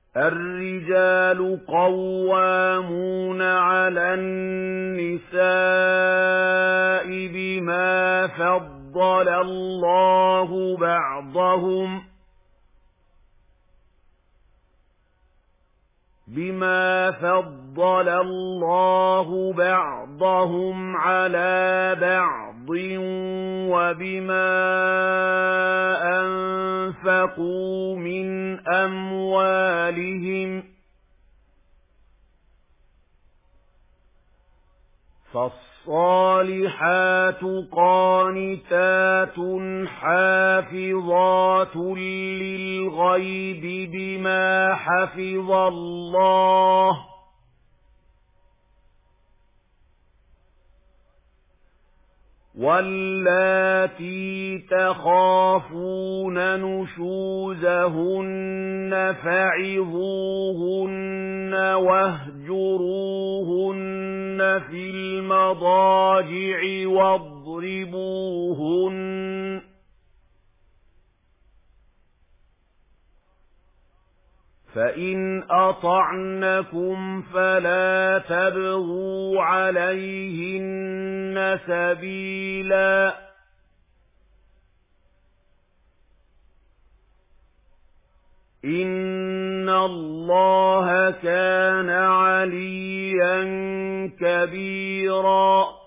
الرجال قوامون على النساء بما فضل الله بعضهم على بعض وبما أنفقوا من أموالهم فالصالحات قانتات حافظات للغيب بما حفظ الله واللاتي تخافون نشوزهن فعظوهن واهجروهن في المضاجع واضربوهن فإن أطعنكم فلا تبغوا عليهن سبيلا إن الله كان عليا كبيرا